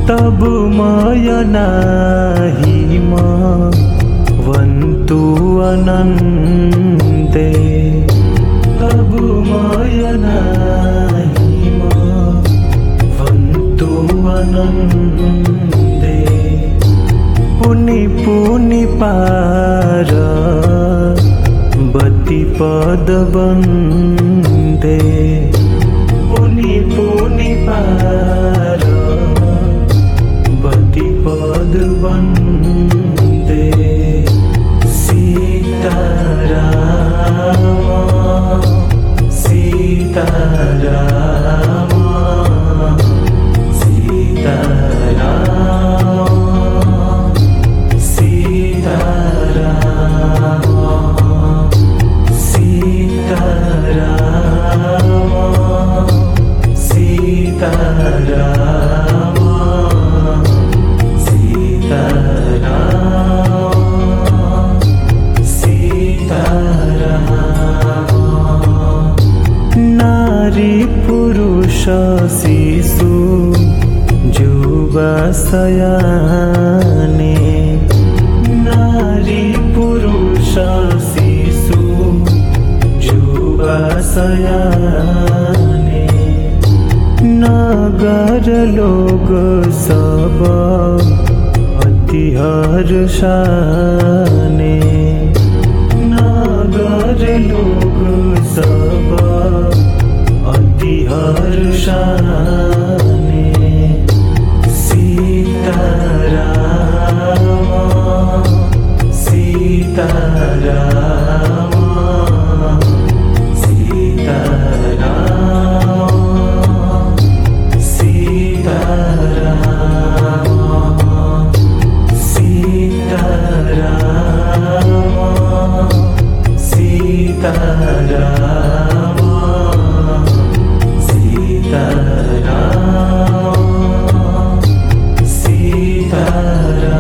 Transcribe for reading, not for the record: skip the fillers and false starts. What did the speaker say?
तब माय नाही वन्तु अनन्दे तब माय नाही वन्तु अनन्दे पुनि पुनि पार बति पद बन्दे पुनि पुनि पार बति पद बन्दे सीताराम सीताराम सीताराम सीताराम सीताराम सीताराम नारी पुरुष शिशु युवा सयाने नारी पुरुष शिशु युवा सयाने नगर लोग सब अति हर्षाने नगर लोग सब अति हर्षाने सीताराम सीताराम सीताराम सीताराम सीताराम सीताराम सीताराम सीताराम